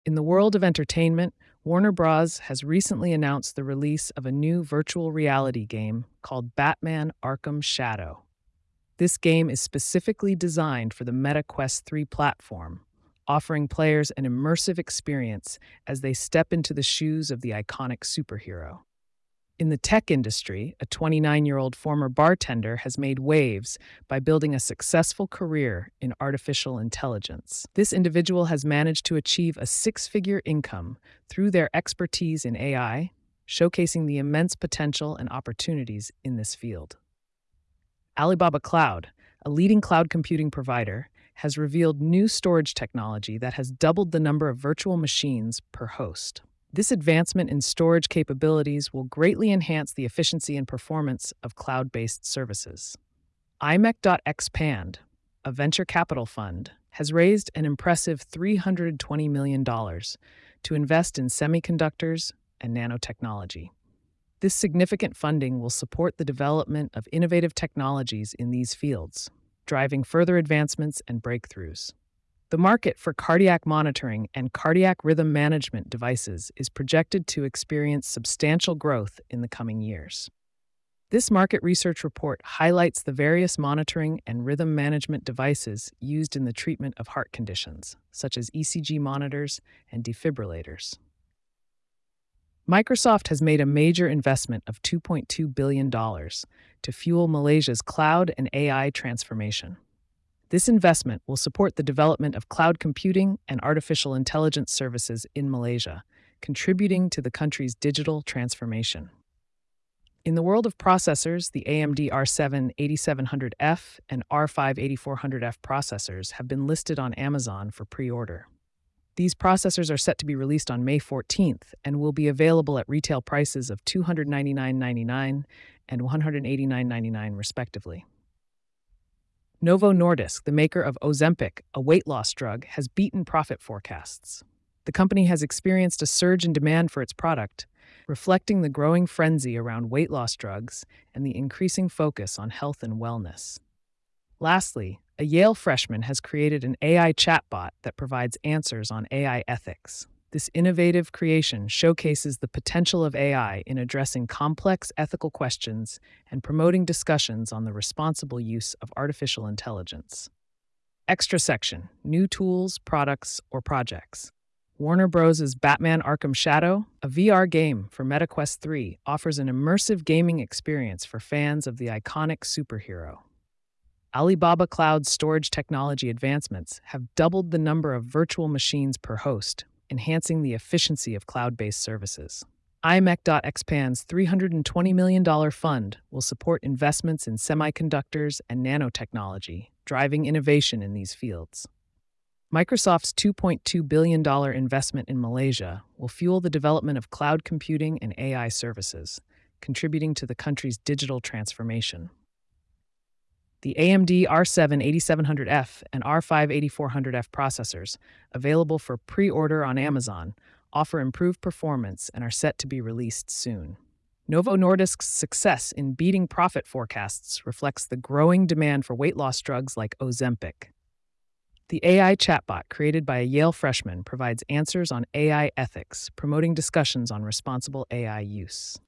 In the world of entertainment, Warner Bros. Has recently announced the release of a new virtual reality game called Batman Arkham Shadow. This game is specifically designed for the Meta Quest 3 platform, offering players an immersive experience as they step into the shoes of the iconic superhero. In the tech industry, a 29-year-old former bartender has made waves by building a successful career in artificial intelligence. This individual has managed to achieve a six-figure income through their expertise in AI, showcasing the immense potential and opportunities in this field. Alibaba Cloud, a leading cloud computing provider, has revealed new storage technology that has doubled the number of virtual machines per host. This advancement in storage capabilities will greatly enhance the efficiency and performance of cloud-based services. IMEC.Expand, a venture capital fund, has raised an impressive $320 million to invest in semiconductors and nanotechnology. This significant funding will support the development of innovative technologies in these fields, driving further advancements and breakthroughs. The market for cardiac monitoring and cardiac rhythm management devices is projected to experience substantial growth in the coming years. This market research report highlights the various monitoring and rhythm management devices used in the treatment of heart conditions, such as ECG monitors and defibrillators. Microsoft has made a major investment of $2.2 billion to fuel Malaysia's cloud and AI transformation. This investment will support the development of cloud computing and artificial intelligence services in Malaysia, contributing to the country's digital transformation. In the world of processors, the AMD R7 8700F and R5 8400F processors have been listed on Amazon for pre-order. These processors are set to be released on May 14th and will be available at retail prices of $299.99 and $189.99 respectively. Novo Nordisk, the maker of Ozempic, a weight loss drug, has beaten profit forecasts. The company has experienced a surge in demand for its product, reflecting the growing frenzy around weight loss drugs and the increasing focus on health and wellness. Lastly, a Yale freshman has created an AI chatbot that provides answers on AI ethics. This innovative creation showcases the potential of AI in addressing complex ethical questions and promoting discussions on the responsible use of artificial intelligence. Extra section: New tools, products, or projects. Warner Bros.' Batman Arkham Shadow, a VR game for Meta Quest 3, offers an immersive gaming experience for fans of the iconic superhero. Alibaba Cloud's storage technology advancements have doubled the number of virtual machines per host, enhancing the efficiency of cloud-based services. IMEC.Expand's $320 million fund will support investments in semiconductors and nanotechnology, driving innovation in these fields. Microsoft's $2.2 billion investment in Malaysia will fuel the development of cloud computing and AI services, contributing to the country's digital transformation. The AMD R7 8700F and R5 8400F processors, available for pre-order on Amazon, offer improved performance and are set to be released soon. Novo Nordisk's success in beating profit forecasts reflects the growing demand for weight loss drugs like Ozempic. The AI chatbot created by a Yale freshman provides answers on AI ethics, promoting discussions on responsible AI use.